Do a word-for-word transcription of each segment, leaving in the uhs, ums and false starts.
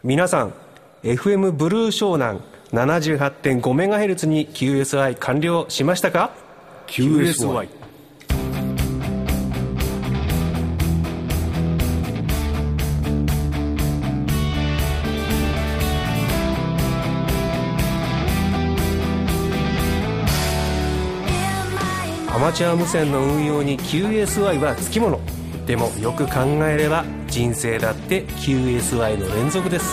皆さん エフエム ブルー湘南 ななじゅうはちてんごメガヘルツ に キューエスアイ 完了しましたか？ キューエスアイアマチュア無線の運用に キューエスアイ はつきもの。でもよく考えれば人生だって キューエスアイ の連続です。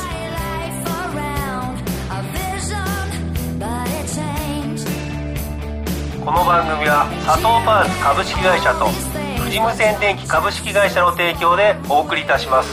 この番組は佐藤パーツ株式会社と富士無線電機株式会社の提供でお送りいたします。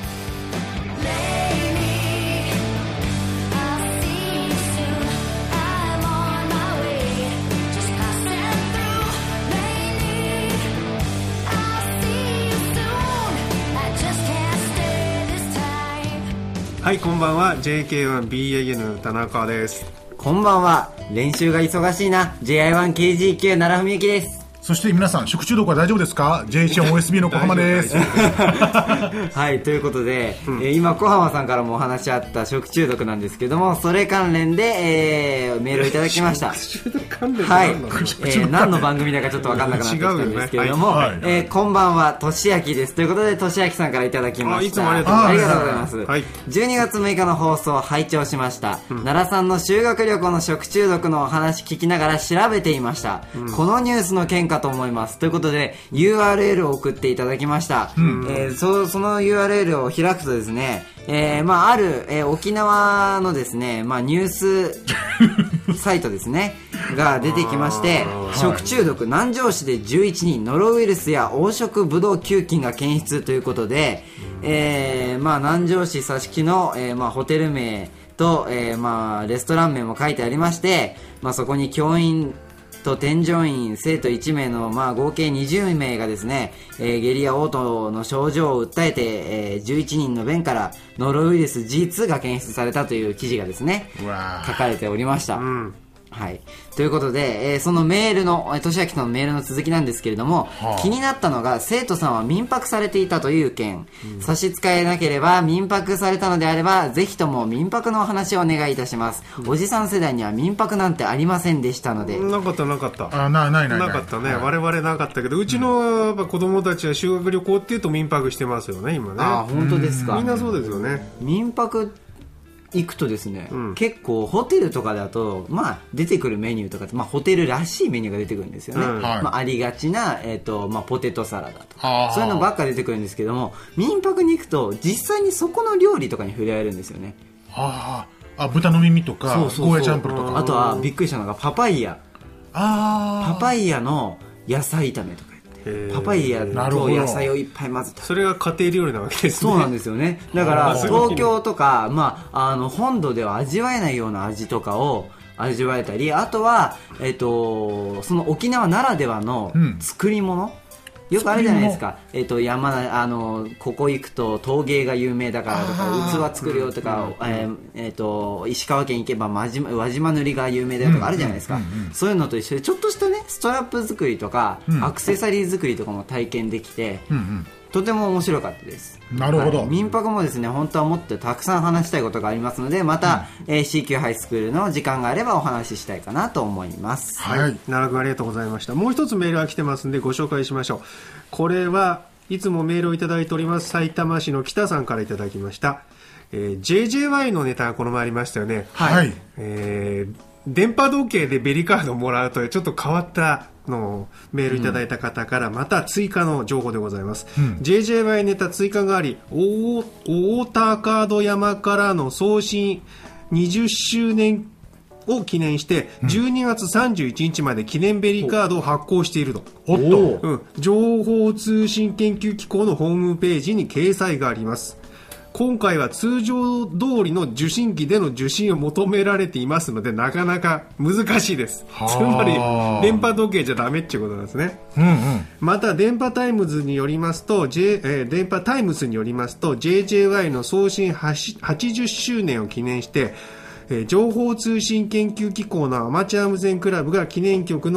はい、こんばんは。 ジェイケーワンビーエーエヌ 田中です。 こんばんは。練習が忙しいな ジェイアイワンケージーキュー 奈良文幸です。 そして皆さん、食中毒は大丈夫ですか？ ジェイエイチワンオーエスビー の小浜です。 はい、ということで、うん、えー、今小浜さんからもお話あった食中毒なんですけども、それ関連で、えー、メールをいただきました。 食中毒関連はい、えー、何の番組だかちょっと分かんなくなってきたんですけれども、ね、はいはい、えー、こんばんは、としあきです。ということで、としあきさんからいただきました。 あ、いつもありがとうございます。 ありがとうございます、はい、じゅうにがつむいかの放送を拝聴しました、うん、奈良さんの修学旅行の食中毒のお話聞きながら調べていました、うん、このニュースの件かと思います。ということで ユーアールエル を送っていただきました、うん、えー、そ, その ユーアールエル を開くとですね、えーまあ、ある、えー、沖縄のですね、まあ、ニュースサイトですねが出てきまして、食中毒、南城市でじゅういちにん、ノロウイルスや黄色ブドウ球菌が検出ということで、えーまあ、南城市佐敷の、えーまあ、ホテル名と、えーまあ、レストラン名も書いてありまして、まあ、そこに教員と添乗員生徒いちめいの、まあ、合計にじゅうめいがですね、えー、下痢や嘔吐の症状を訴えて、えー、じゅういちにんの便からノロウイルス ジーツー が検出されたという記事がですね書かれておりました、うん、はい、ということで、えー、そのメールのとしあきさんのメールの続きなんですけれども、はあ、気になったのが生徒さんは民泊されていたという件、うん、差し支えなければ民泊されたのであればぜひとも民泊のお話をお願いいたします、うん、おじさん世代には民泊なんてありませんでしたので。 なかったなかったあなないないないなかったね、 はい、 我々なかったけど、うちのやっぱ子供たちは修学旅行っていうと民泊してますよね今ね。 あ、本当ですか。 みんなそうですよね。 民泊行くとですね、うん、結構ホテルとかだと、まあ、出てくるメニューとかって、まあ、ホテルらしいメニューが出てくるんですよね、うん、まあ、ありがちな、えーとまあ、ポテトサラダとかそういうのばっか出てくるんですけども、民泊に行くと実際にそこの料理とかに触れ合えるんですよね。 はあ、あ、豚の耳とかゴーヤチャンプルとか、 あとはびっくりしたのがパパイヤ。あパパイヤの野菜炒めとか、パパイヤと野菜をいっぱい混ぜた、 それが家庭料理なわけですね。 そうなんですよね。だから東京とか、まあ、あの本土では味わえないような味とかを味わえたり、あとは、えっと、その沖縄ならではの作り物、うん、よくあるじゃないですか、えっと、山あのここ行くと陶芸が有名だからとか器作るよとか、うん、えーえー、と石川県行けば輪島、輪島塗りが有名だよとかあるじゃないですか、うんうんうん、そういうのと一緒でちょっとしたねストラップ作りとか、うん、アクセサリー作りとかも体験できて、うんうん、とても面白かったです。 なるほど、 はい、民泊もですね本当はもっとたくさん話したいことがありますので、また、うん、えー、シーキュー ハイスクールの時間があればお話ししたいかなと思います。 はい、はい、奈良君ありがとうございました。もう一つメールが来てますんでご紹介しましょう。これはいつもメールをいただいております埼玉市の北さんからいただきました、えー、ジェイジェーワイ のネタがこの前ありましたよね。 はい、 えー、電波時計でベリカードをもらうというちょっと変わったのをメールいただいた方からまた追加の情報でございます、うん、ジェイジェーワイ ネタ追加があり、大高戸山からの送信にじゅっしゅうねんを記念してじゅうにがつさんじゅういちにちまで記念ベリーカードを発行していると。 おっと、 うん、情報通信研究機構のホームページに掲載があります。今回は通常通りの受信機での受信を求められていますのでなかなか難しいです。つまり電波時計じゃダメっていうことなんですね、うんうん、また電波タイムズによりますと、J えー、電波タイムズによりますと ジェイジェーワイ の送信はちじゅっしゅうねんを記念して情報通信研究機構のアマチュア無線クラブが記念曲の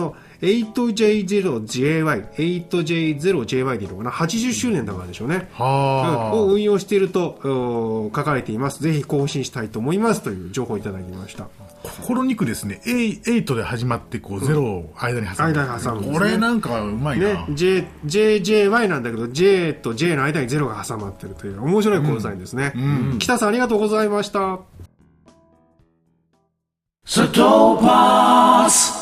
エイトジェイゼロジェイワイ、エイトジェイゼロジェイワイ でいいのかな、はちじゅっしゅうねんだからでしょうね。 はうん、を運用していると書かれています。ぜひ更新したいと思いますという情報をいただきました。 心にくですね、エイトで始まってこうゼロを間に挟む、 間に挟むんですね。 これなんかうまいな、 ね、J、ジェイジェイワイ なんだけど J と J の間にゼロが挟まってるという面白いコードサインですね、うんうん、北さんありがとうございました。 サトパス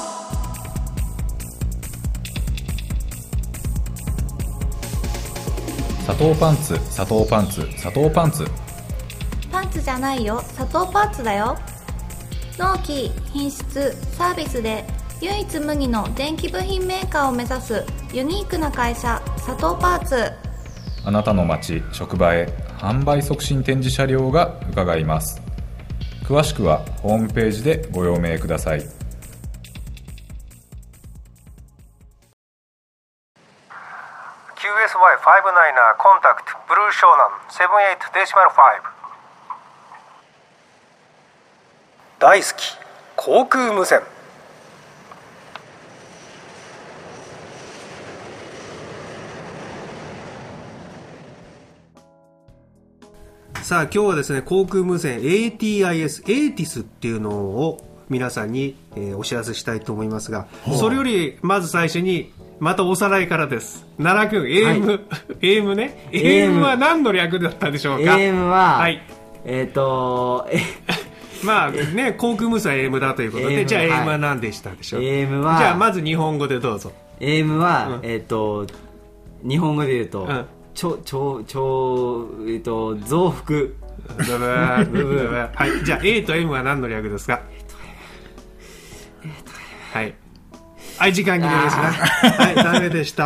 砂糖パンツ、砂糖パンツ、砂糖パンツ。 パンツじゃないよ、砂糖パンツだよ。納期、品質、サービスで唯一無二の電気部品メーカーを目指すユニークな会社、砂糖パーツ。 あなたの街、職場へ販売促進展示車両が伺います。詳しくはホームページでご用命ください。 キューエスワイファイブナイン コンタクトブルー湘南セブンエイトデシマルファイブ。大好き航空無線。さあ今日はですね、航空無線 エーティーアイエス エーティスっていうのを皆さんに、えー、お知らせしたいと思いますが、それよりまず最初にまたおさらいからです。奈良君 エーエム、はい、エーエム ね エーエム は何の略だったでしょうか。 エーエム は、はい、えっ、ー、とまあね、航空無線 エーエム だということで、エーエム、じゃあ エーエム は何でしたでしょう。 エーエム はじゃあまず日本語でどうぞ。 エーエム は、うん、えっ、ー、と日本語で言うと、うん、ちょちょちょえっ、ー、と増幅はい、じゃあ A と M は何の略ですか。はい、はい、時間切れですね。はい、ダメでした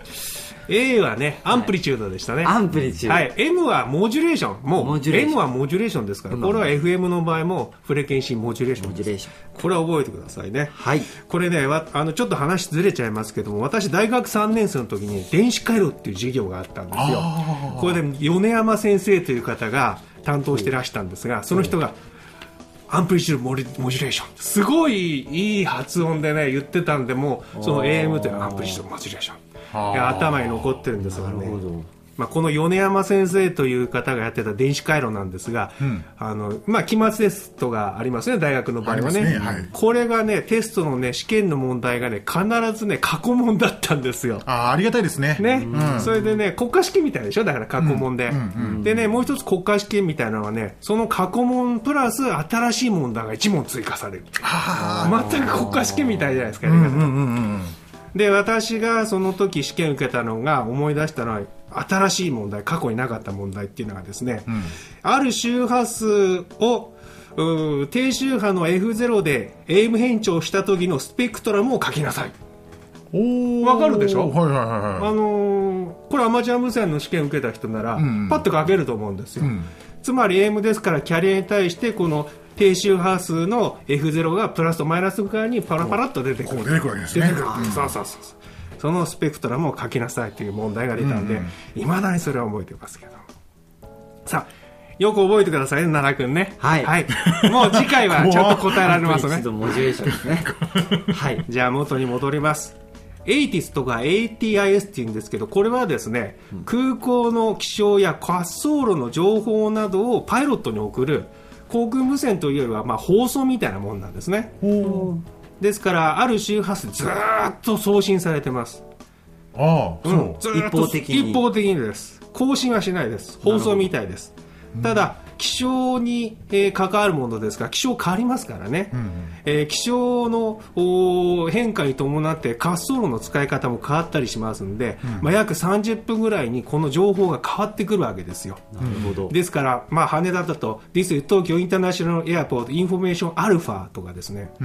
。A はね、アンプリチュードでしたね。 アンプリチュード。 はい、M はモジュレーション。もう M はモジュレーションですから、これは エフエム の場合もフレケンシーモジュレーションです。モジュレーション。これは覚えてくださいね。 はい。 これね、あのちょっと話ずれちゃいますけども、私大学さんねん生の時に電子回路っていう授業があったんですよ。これで米山先生という方が担当してらしたんですが、その人がアンプリチュードモジュレーション、すごいいい発音でね言ってたんで、もうその エーエム というアンプリチュードモジュレーション頭に残ってるんですがね。まあ、この米山先生という方がやってた電子回路なんですが、うん、あのまあ、期末テストがありますね、大学の場合は ね, ね、はい、これがねテストのね試験の問題がね必ずね過去問だったんですよ。 あ, ありがたいですね。 ね、うん、それでね国家試験みたいでしょ、だから過去問で、うんうんうん、でねもう一つ国家試験みたいなのはね、その過去問プラス新しい問題がいち問追加される。全く国家試験みたいじゃないですか、ね、うんうんうんうん。で私がその時試験受けたのが思い出したのは、新しい問題、過去になかった問題っていうのがですね、うん、ある周波数を低周波の エフゼロ で エーエム 変調した時のスペクトラムを書きなさい。わかるでしょ、はいはいはいはい、あのー、これアマチュア無線の試験受けた人なら、うん、パッと書けると思うんですよ、うん、つまり エーエム ですからキャリアに対してこの低周波数の エフゼロ がプラスとマイナス側にパラパラっと出てくる。 こう出てくるわけですね。 出てくる、うん、そうそうそう。そのスペクトラムを書きなさいという問題が出たんで、いま、うんうん、だにそれは覚えてますけど。さあ、よく覚えてくださいね、奈良くんね。 はい。 はい。もう次回はちゃんと答えられますね。 モジュレーションですね。はい。 じゃあ元に戻ります。エーティス とか エーティーアイエス っていうんですけど、これはですね、うん、空港の気象や滑走路の情報などをパイロットに送る航空無線というよりは、まあ、放送みたいなもんなんですね。ですからある周波数ずーっと送信されてます。 ああ、そう、 うん、ずーっと一方的に一方的にです。更新はしないです。放送みたいです。ただ気象に、えー、関わるものですから気象変わりますからね、うんうん、えー、気象の変化に伴って滑走路の使い方も変わったりしますので、うん、まあ、約さんじゅっぷんぐらいにこの情報が変わってくるわけですよ。 なるほど。 ですから、まあ、羽田だと This is 東京インターナショナルエアポートインフォメーションアルファとかですね、うん、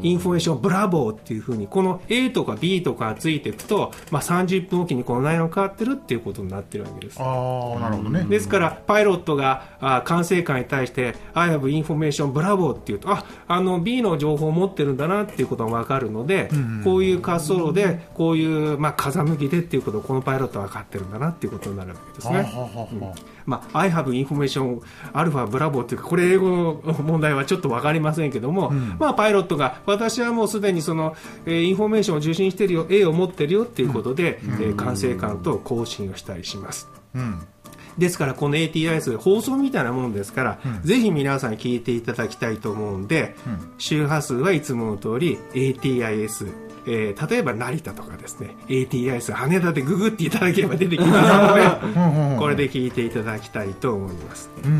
インフォメーションブラボーっていう風にこの A とか B とかがついていくと、まあ、さんじゅっぷんおきにこの内容が変わってるっていうことになってるわけです。 あ、なるほどね。 ですからパイロットがああ管制官に対して I have information bravo っていうと、ああの B の情報を持ってるんだなっていうことが分かるので、うんうん、こういう滑走路でこういう、まあ、風向きでっていうことをこのパイロットは分かってるんだなっていうことになるわけですね。はははは、うん、まあ、I have information alpha bravo っていうか、これ英語の問題はちょっと分かりませんけども、うん、まあ、パイロットが私はもうすでにその、えー、インフォメーションを受信してるよ、A を持ってるよっていうことで、うん、えー、管制官と交信をしたりします。うん、ですからこの エーティーアイエス 放送みたいなものですから、うん、ぜひ皆さん聞いていただきたいと思うんで、うん、周波数はいつもの通り エーティーアイエス、えー、例えば成田とかですね エーティーアイエス 羽田でググっていただければ出てきますのでこれで聞いていただきたいと思います、うんうん、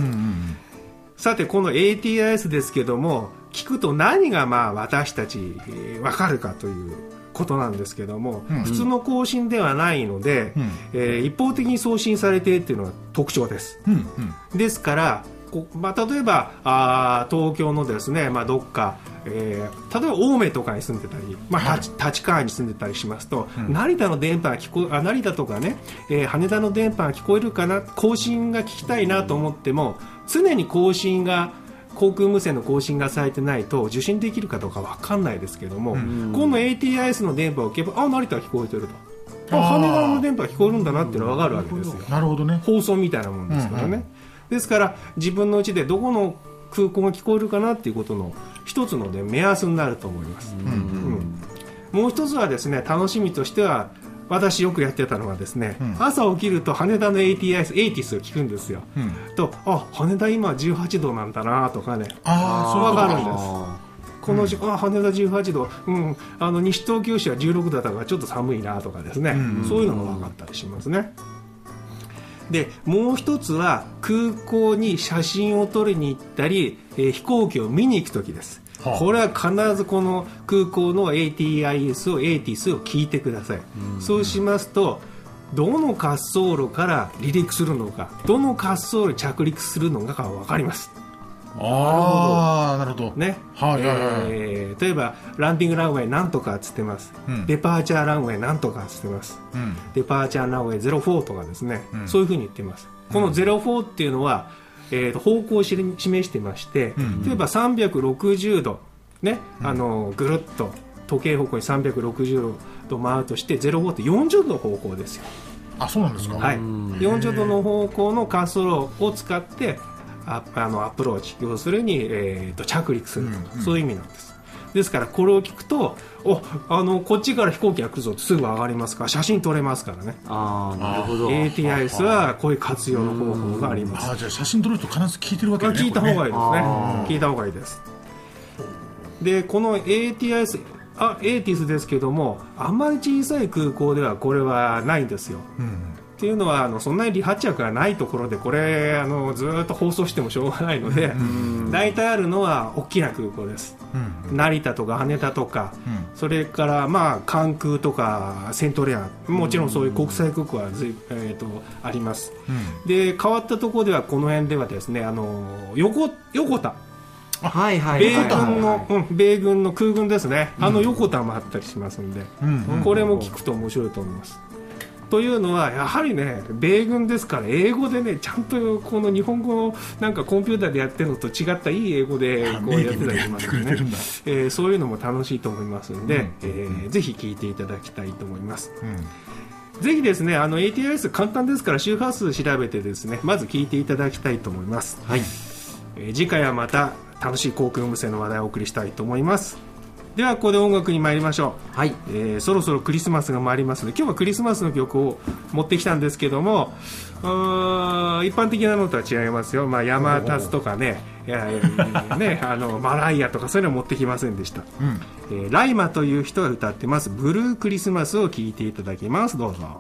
さてこの エーティーアイエス ですけども、聞くと何がまあ私たち、えー、分かるかということなんですけども、うんうん、普通の更新ではないので、うん、えー、一方的に送信されているというのが特徴です、うんうん、ですからこ、まあ、例えばあ東京のですね、まあ、どっか、えー、例えば青梅とかに住んでたり、まあ、はい、立川に住んでたりしますと、うん、成田の電波が聞こえあ成田とかね、えー、羽田の電波が聞こえるかな、更新が聞きたいなと思っても常に更新が航空無線の更新がされてないと受信できるかどうか分かんないですけども、うん、この エーティーアイエス の電波を聞けば、あ、成田は聞こえてると、あ、羽田の電波が聞こえるんだなっていうのが分かるわけですよ。 なるほどね。 放送みたいなもんですからね、うんうん、ですから自分のうちでどこの空港が聞こえるかなっていうことの一つの、ね、目安になると思います、うんうんうん、もう一つはですね、楽しみとしては私よくやってたのはですね、うん、朝起きると羽田の エーティーアイエス、エーティスを聞くんですよ、うん、と、あ、羽田今じゅうはちどなんだなとかね、あ、そう分かるんです。この、うん、あ、羽田じゅうはちど、うん、あの西東京市はじゅうろくどだからちょっと寒いなとかですね、うん、そういうのが分かったりしますね。でもう一つは空港に写真を撮りに行ったり、えー、飛行機を見に行くときです。これは必ずこの空港の エーティーアイエス を エーティス を聞いてください、うん、そうしますとどの滑走路から離陸するのか、どの滑走路に着陸するのかが分かります。 ああ、なるほどね、はいはいはい、えー、例えばランディングランウェイなんとかっつってます、うん、デパーチャーランウェイなんとかっつってます、うん、デパーチャーランウェイゼロフォーとかですね、うん、そういうふうに言ってます。このゼロフォーっていうのは、えー、と方向を示してまして、うんうん、例えばさんびゃくろくじゅうど、ね、うん、あのぐるっと時計方向にさんびゃくろくじゅうど回るとしてゼロフォーってよんじゅうどの方向ですよ。 あ、そうなんですか。 はい、よんじゅうどの方向の滑走路を使ってああのアプローチ、要するに、えー、と着陸するとか、うんうん、そういう意味なんです。ですからこれを聞くと、おあのこっちから飛行機が来るぞってすぐ上がりますから、写真撮れますからね。 あ、なるほど。 エーティーアイエス はこういう活用の方法があります。 あ、じゃあ写真撮ると必ず聞いてるわけですね。 聞いた方がいいですね。聞いた方がいいです。でこの エーティーアイエス、あ、エーティス ですけども、あんまり小さい空港ではこれはないんですよ、うん、っていうのはあのそんなに離発着がないところでこれあのずっと放送してもしょうがないので、大体あるのは大きな空港です、うん、成田とか羽田とか、うん、それからまあ関空とかセントレア、もちろんそういう国際空港はずい、えー、とあります、うん、で変わったところではこの辺ではですね、あの 横, 横田、 はいはい、 米軍の、うん、米軍の空軍ですね、あの横田もあったりしますんで、うん、これも聞くと面白いと思います、うん、というのはやはりね、米軍ですから英語でね、ちゃんとこの日本語のなんかコンピューターでやってるのと違ったいい英語でこうやってたりしますね、えー、そういうのも楽しいと思いますので、うん、えー、ぜひ聞いていただきたいと思います、うん、ぜひですね、あの エーティーアイエス 簡単ですから周波数調べてですね、まず聞いていただきたいと思います、はい、えー、次回はまた楽しい航空無線の話題をお送りしたいと思います。ではここで音楽に参りましょう、はい、えー、そろそろクリスマスが参りますので、今日はクリスマスの曲を持ってきたんですけども、うーん、一般的なのとは違いますよ、まあ、山立とかね、いやねあのマライアとかそういうの持ってきませんでした、うん、えー、ライマという人が歌ってますブルークリスマスを聴いていただきます。どうぞ。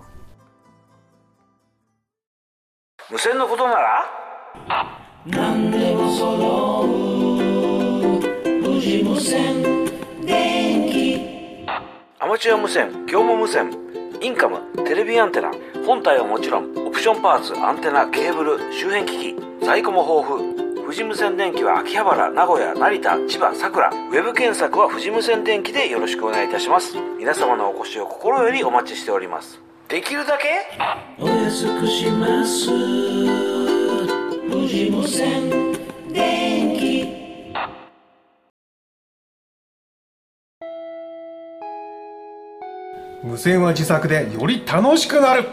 無線のことなら何でも揃う富士無線電機。アマチュア無線、業務無線、インカム、テレビアンテナ、本体はもちろんオプションパーツ、アンテナ、ケーブル、周辺機器、在庫も豊富。富士無線電機は秋葉原、名古屋、成田、千葉、佐倉。ウェブ検索は富士無線電機でよろしくお願いいたします。皆様のお越しを心よりお待ちしております。できるだけお安くします無事無線電気。 無線は自作でより楽しくなる。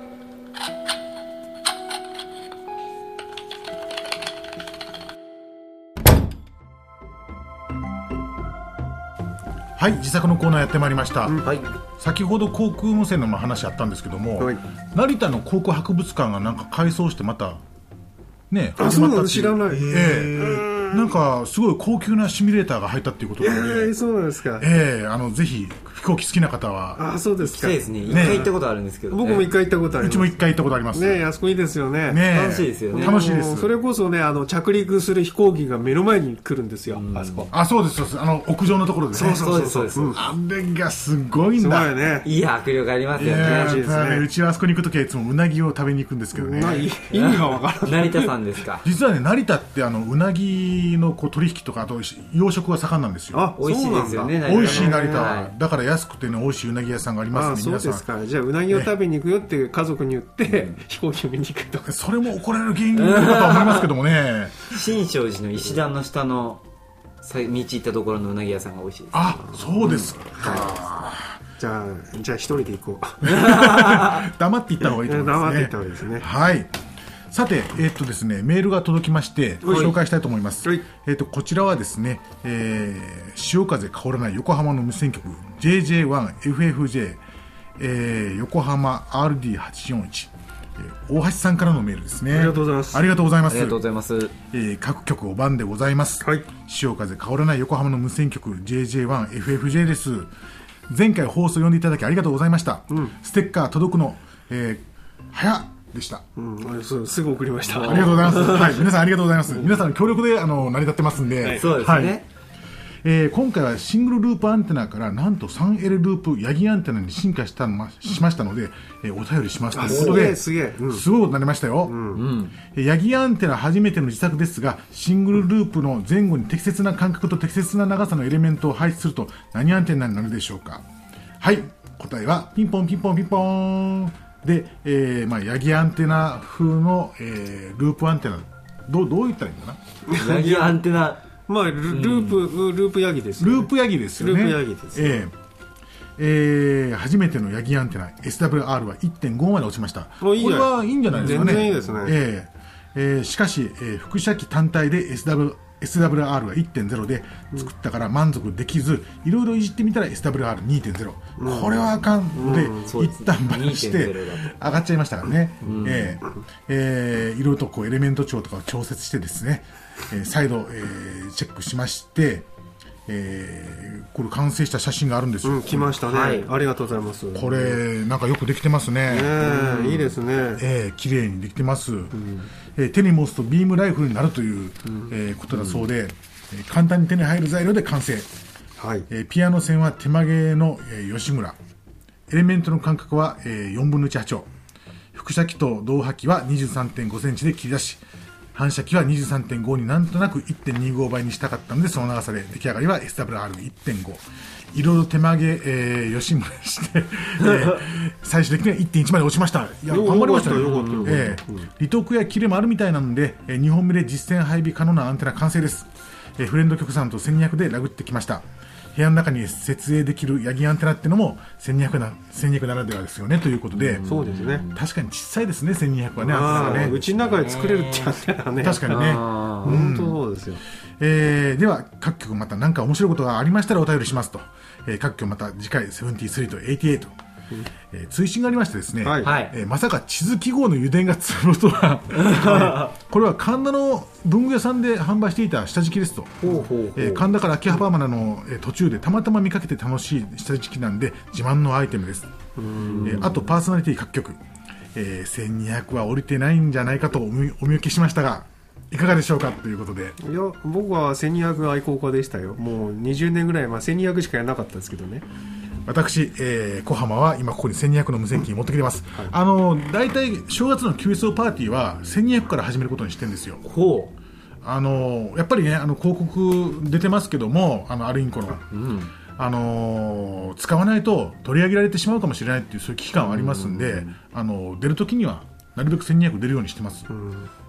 はい、自作のコーナーやってまいりました、 はい。 先ほど航空無線の話あったんですけども、 はい、 成田の航空博物館がなんか改装してまたねあ、そうなの知らない。 ええなんかすごい高級なシミュレーターが入ったっていうことなので、 えー、そうなんですか。 ええあのぜひ飛行機好きな方は。 あ、そうですか。 そうですね。一回行ったことあるんですけど、ね、 僕も一回行ったことあります。 うちも一回行ったことありますね。あそこいいですよね。 ね、 楽しいですよね。 楽しいです。 それこそね、あの着陸する飛行機が目の前に来るんですよ、うん、あそこ。 あ、そうですそうです。あの屋上のところでね。 そうそうそうそう、 うん、あれがすごいんだ。 すごいね。 いい迫力ありますよね。 いいですね。うちはあそこに行くときはいつもうなぎを食べに行くんですけどね。 意味がわからない。 成田さんですか。 実はね、成田ってあのうなぎのこう取引とかあと養殖が盛んなんですよ。 あ、 美味しいですよね。 美味しい成田は、 はい。 だから安くてね美味しいうなぎ屋さんがありますね。 あ、そうですか。じゃあうなぎを食べに行くよって家族に言って、ね、飛行機を見に行くと。 それも怒られる原因だと思いますけどもね。 新勝寺の石段の下の道行ったところのうなぎ屋さんが美味しいです。 あ、そうですか。 じゃあじゃあ一人で行こう。 黙って行った方がいいと思いますね。 黙って行った方がいいですね。 はい。さて、えーっとですね、メールが届きまして紹介したいと思います。 はい、 えーっとこちらはですね、えー、潮風香らない横浜の無線局 ジェイジェイワンエフエフジェイ、えー、横浜 アールディーはちよんいち、えー、大橋さんからのメールですね。 ありがとうございます。 ありがとうございます。 ありがとうございます。 えー、各局お番でございます。 はい、 潮風香らない横浜の無線局 ジェイジェイワンエフエフジェイ です。前回放送読んでいただきありがとうございました、うん、ステッカー届くの、えー、早っでした、 うん、そうすぐ送りました。 ありがとうございます、はい、皆さんありがとうございます。皆さんの協力であの成り立ってますんで、 はい、そうですね、はい。 えー、今回はシングルループアンテナからなんと スリーエル ループヤギアンテナに進化したのしましたので、えー、お便りしますということで、 すげえすげえ、うん、 すごいことになりましたよ、うんうん、ヤギアンテナ初めての自作ですが、シングルループの前後に適切な間隔と適切な長さのエレメントを配置すると何アンテナになるでしょうか。はい、答えはピンポンピンポンピンポンで、えーまあ、ヤギアンテナ風の、えー、ループアンテナ、どう、どう言ったらいいのかな。ヤギアンテナ、 まあ、ループ、うん、ループヤギですよね。 ループヤギですよね。 ループヤギです、ね。 えーえー、初めてのヤギアンテナ エスダブリューアール は いってんご まで落ちました。これはいいんじゃないですかね。 全然いいですね。 えーえー、しかし、えー、輻射機単体で エスダブリューエスダブリューアール が いってんゼロ で作ったから満足できず、いろいろいじってみたら エスダブリューアールにてんゼロ、うん、これはあかんで、うん、一旦バラして上がっちゃいましたからね、うんえーえー、いろいろとこうエレメント調とかを調節してですね、えー、再度、えー、チェックしまして、えー、これ完成した写真があるんですよ、 うん、来ましたね、はい、ありがとうございます。 これなんかよくできてますね、 うん、いいですね、 えー、綺麗にできてます、うんえー、手に持つとビームライフルになるという、うんえー、ことだそうで、うんえー、簡単に手に入る材料で完成、はいえー、ピアノ線は手曲げの、えー、吉村、エレメントの間隔は、えー、よんぶんのいち波長、輻射機と導波機は にじゅうさんてんごセンチで切り出し、反射機は にじゅうさんてんご になんとなく いってんにご 倍にしたかったので、その長さで出来上がりは エスダブリューアールいってんご、 いろいろ手曲げ、えー、吉村して、えー、最終的には いってんいち まで落ちました。いや頑張りましたね。えー、離得や切れもあるみたいなので、えー、にほんめで実戦配備可能なアンテナ完成です。えー、フレンド局さんとせんにひゃくでラグってきました。部屋の中に設営できるヤギアンテナってのもせんにひゃくな、せんにひゃくならではですよねということで、 そうですね、 確かに小さいですね、せんにひゃくはね、アンテナがね、 うちの中で作れるってアンテナね、 確かにね、 本当そうですよ。 えー、では各局また何か面白いことがありましたらお便りしますと、えー、各局また次回ななじゅうさんとはちじゅうはち、えー、追伸がありましてですね、はいえー、まさか地図記号の油田が積むとはこれは神田の文具屋さんで販売していた下敷きですと。ほうほうほう、えー、神田から秋葉原の、えー、途中でたまたま見かけて楽しい下敷きなんで自慢のアイテムです。えー、あとパーソナリティ各局、えー、せんにひゃくは降りてないんじゃないかとお見受けしましたがいかがでしょうかということで。 いや僕はせんにひゃく愛好家でしたよ。もうにじゅうねんぐらい、まあ、せんにひゃくしかやらなかったんですけどね。 私、えー、小浜は今ここにせんにひゃくの無線機持ってきてます、はい、あの大体正月の キューエスオー パーティーはせんにひゃくから始めることにしてるんですよ。ほう、あのやっぱりね、あの広告出てますけども、あのアルインコの、うん、あの使わないと取り上げられてしまうかもしれないっていうそういう危機感はありますんで、うん、あの出るときにはなるべくせんにひゃく出るようにしてます、うん、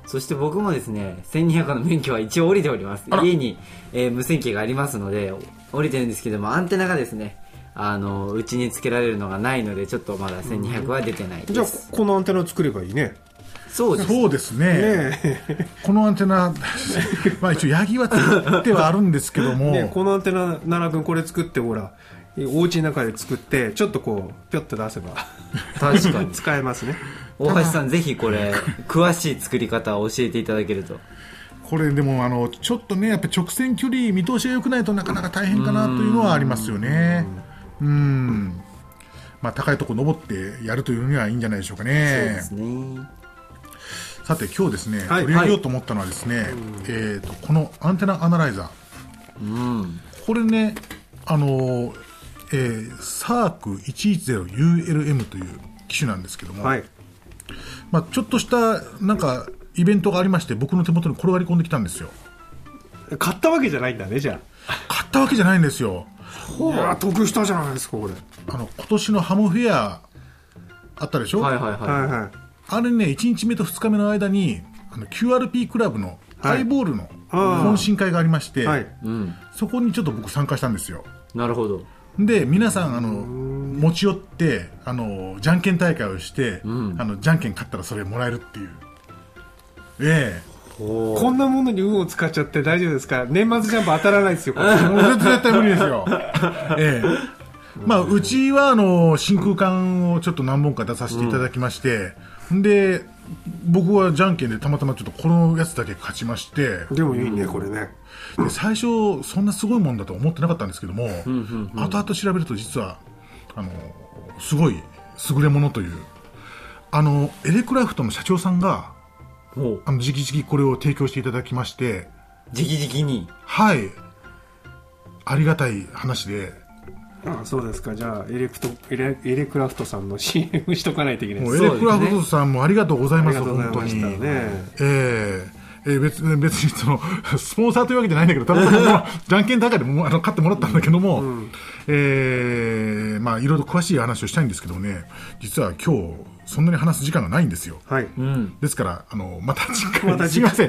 そして僕もですねせんにひゃくの免許は一応降りております。家に、えー、無線機がありますので降りてるんですけども、アンテナがですねあのうちにつけられるのがないのでちょっとまだせんにひゃくは出てないです。 じゃあこのアンテナを作ればいいね。 そうです。 そうですね。ねこのアンテナ、まあ一応ヤギは作ってはあるんですけども、 ね、このアンテナ奈良君これ作ってほらお家の中で作ってちょっとこうピョッと出せば確かに使えますね。 大橋さんぜひこれ詳しい作り方を教えていただけると。 これでもあのちょっとねやっぱ直線距離見通しが良くないとなかなか大変かなというのはありますよね。うーん、まあ、高いところ登ってやるというにはいいんじゃないでしょうかね。 そうですね。 さて今日ですね、 はい、 取り上げようと思ったのはですね、はい、えー、とこのアンテナアナライザー、うん、これねあの、えー、サーク いちいちゼロユーエルエム という機種なんですけども、はい、まあ、ちょっとしたなんかイベントがありまして僕の手元に転がり込んできたんですよ。 買ったわけじゃないんだね。じゃあ買ったわけじゃないんですよ。 いや得したじゃないですかこれ。 あの今年のハムフェアあったでしょ。 はいはいはい、はいはい、 あれねいちにちめとふつかめの間にあの キューアールピー クラブのハイボールの懇親会がありまして、はい、うん、そこにちょっと僕参加したんですよ。 なるほど。 で皆さんあの持ち寄ってあのじゃんけん大会をして、うん、あのじゃんけん勝ったらそれもらえるっていう。ええこんなものに運を使っちゃって大丈夫ですか。年末ジャンプ当たらないですよこれ。 絶対無理ですよ。ええ、まあ、うちはあの真空管をちょっと何本か出させていただきまして、うん、で僕はじゃんけんでたまたまちょっとこのやつだけ勝ちまして。 でもいいねこれね。 で最初そんなすごいもんだと思ってなかったんですけども、うんうんうん、後々調べると実はあのすごい優れものというあのエレクラフトの社長さんがあの直々これを提供していただきまして。 直々に。 はい、ありがたい話で。 ああそうですか。じゃあエレクトエレ、エレクラフトさんの シーエム しとかないといけないです。 もうエレクラフトさんもありがとうございます。 本当に、ね、 えーえー、別, 別にそのスポンサーというわけじゃないんだけどたまたまじゃんけん大会でもあの買ってもらったんだけども、うん、えー、まあいろいろ詳しい話をしたいんですけどね、実は今日そんなに話す時間がないんですよ。はい、うん、ですからあのまた次回、またすいません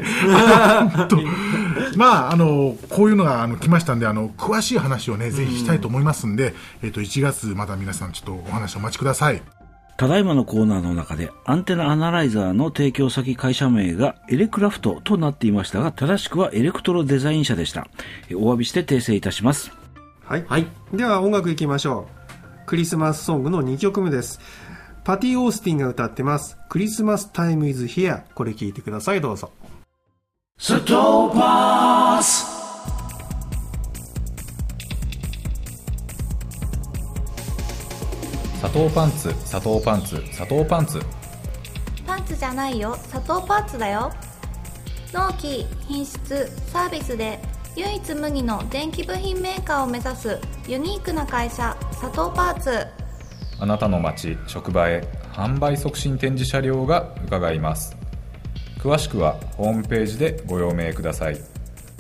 まああのこういうのがあの来ましたんであの詳しい話をねぜひしたいと思いますんで、うん、えー、といちがつまだ皆さんちょっとお話をお待ちください。 ただいまのコーナーの中でアンテナアナライザーの提供先会社名がエレクラフトとなっていましたが正しくはエレクトロデザイン社でした。お詫びして訂正いたします。 はい、はい、では音楽いきましょう。クリスマスソングのにきょくめです。パティ・オースティンが歌ってますクリスマスタイムイズヒア。これ聞いてください。どうぞ。 サトーパス砂糖パンツ砂糖パンツ砂糖パンツパンツじゃないよ砂糖パンツだよ。納期品質サービスで唯一無二の電気部品メーカーを目指すユニークな会社砂糖パーツ。 あなたの街職場へ販売促進展示車両が伺います。詳しくはホームページでご用命ください。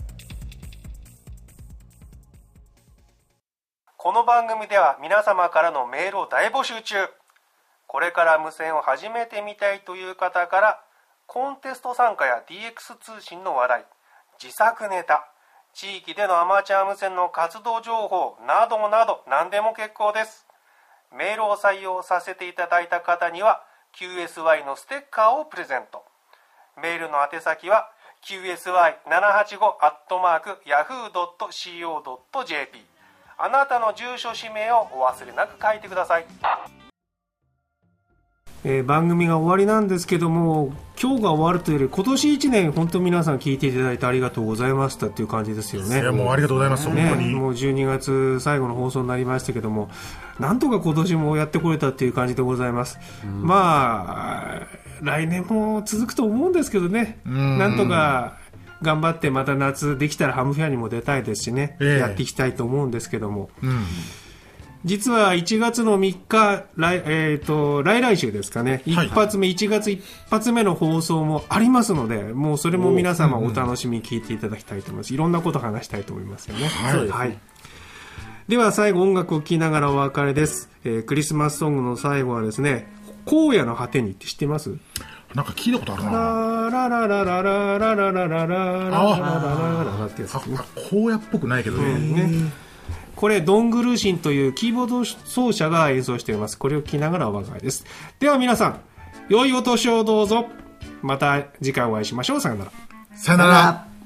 この番組では皆様からのメールを大募集中。これから無線を始めてみたいという方からコンテスト参加や ディーエックス 通信の話題、自作ネタ、地域でのアマチュア無線の活動情報などなど何でも結構です。メールを採用させていただいた方には キューエスワイ のステッカーをプレゼント。メールの宛先は キューエスワイななはちご アットマーク ヤフー ドット シーオー ドット ジェーピー。 あなたの住所氏名をお忘れなく書いてください。えー、番組が終わりなんですけども、今日が終わるというより今年いちねん本当皆さん聞いていただいてありがとうございましたっていう感じですよね。 いやもうありがとうございます、 ね、 本当にもうじゅうにがつ最後の放送になりましたけども、なんとか今年もやってこれたっていう感じでございます、うん、まあ来年も続くと思うんですけどね、なんとか頑張ってまた夏できたらハムフェアにも出たいですしね、えー、やっていきたいと思うんですけども、うん、実はいちがつのみっか来、えー、と来来週ですかね、はい、一発目いちがつ一発目の放送もありますので、もうそれも皆様お楽しみに聞いていただきたいと思います、うん、いろんなこと話したいと思いますよね、はい、そうですね、はい。では最後音楽を聴きながらお別れです、えー、クリスマスソングの最後はですね、荒野の果てにって知ってます？ なんか聞いたことあるな。 ララララララララララララララってやつですね。 荒野っぽくないけどね。うんね、 これドングルーシンというキーボード奏者が演奏しています。これを聞きながらお別れです。では皆さん、良いお年をどうぞ。また次回お会いしましょう。さよなら。 さよなら。